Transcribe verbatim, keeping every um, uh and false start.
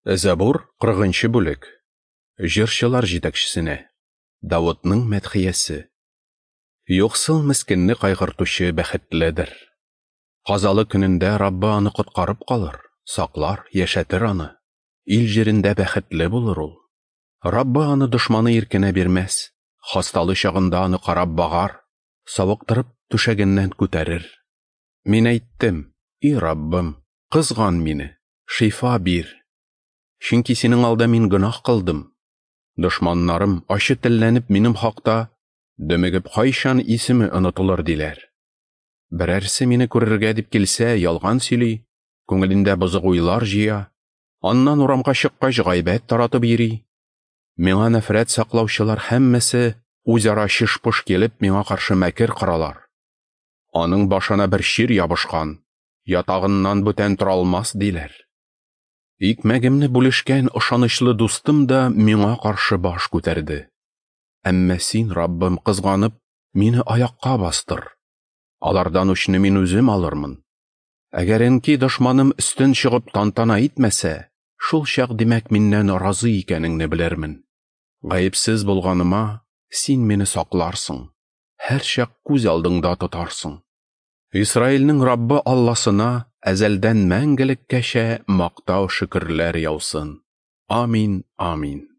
Зәбур кырыгынчы бүлек. Җырчылар җитәкчесенә. Давудның мәдхиясе. Юксыл мискенне кайгыртучы бәхетледер. Казалы көнендә Раббы аны коткарып калыр, саклар, яшәтер аны. Ил җирендә бәхетле булыр ул. Раббы аны дошманы иркенә бирмәс, хасталы чагында аны карап багар, савыктырып түшәгеннән күтәрер. Мин әйттем: "И Раббым, кызган мине, шифа бир. Чөнки синең алда мин гөнаһ кылдым. Дошманнарым ачы телләнеп минем хакта, дөмегеп кайчан исеме онытылыр диләр. Берәрсе мине күрергә дип килсә, ялган сөйли, күңелендә бозык уйлар җыя, аннан урамга чыккач гайбәт таратып йөри. Миңа нәфрәт саклаучылар һәммәсе үзара чыш-пыш килеп миңа каршы мәкер коралар. Аның башына бер чир ябышкан, ятагыннан бүтән тора алмас диләр. Икмәгемне бүлешкән ышанычлы дустым да миңа каршы баш күтәрде. Әмма син, Раббым, кызганып, мине аякка бастыр. Алардан үчне мин үзем алырмын. Әгәренки дошманым өстен чыгып тантана итмәсә, шул чак димәк миннән разы икәнеңне белермен. Гаепсез булганыма син мине сакларсың, һәр чак күз алдыңда тотарсың. Исраилнең Раббы Алласына әзәлдән мәңгелеккәчә мактау шөкерләр яусын. Амин, амин.